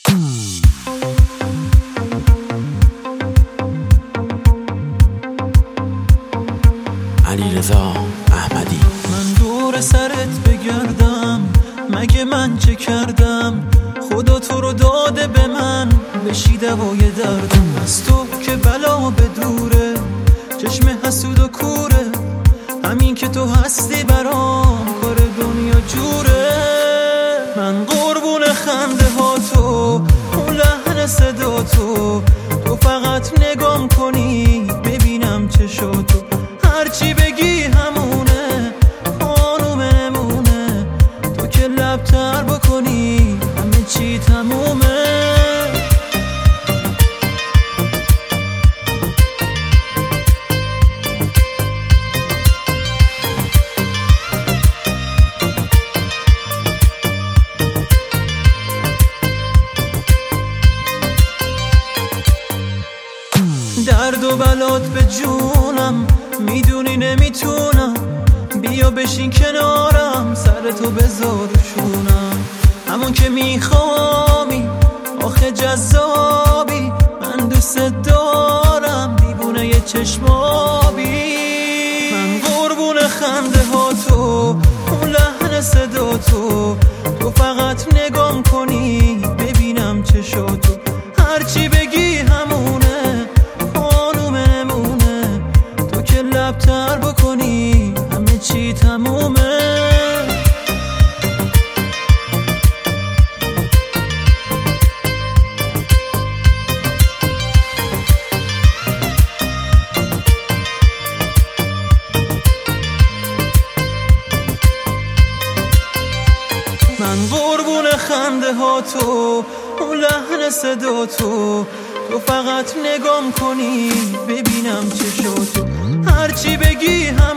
علیرضا احمدی. من دور سرت بگردم، مگه من چه کردم؟ خدا تو رو داده به من، بشی دوای دردم. از تو که بلا به دوره، چشم حسود و کوره، همین که تو هستی برام کار دنیا جوره. من قربون خنده ها تو، اون لحن صدا تو فقط نگام کنی ببینم چشاتو. هرچی بگی همونه، خانوم نمونه، تو که لب تر بکنی همه چی تمومه. درد و بلات به جونم، میدونی نمیتونم، بیا بشین کنارم، سر تو بذار شونم. همون که میخوامی، آخه جذابی، من دوست دارم، دیوونه یه چشمابی. من قربون خنده ها تو، اون لحن صدا تو فقط نگام کنی ببینم چشاتو. هرچی بگی همونه، خانوم نمونه، تو که لب تر بکنی همه چی تمومه. من قربون خنده ها تو، اون لحن صدا تو فقط نگام کنی ببینم چشاتو. هرچی بگی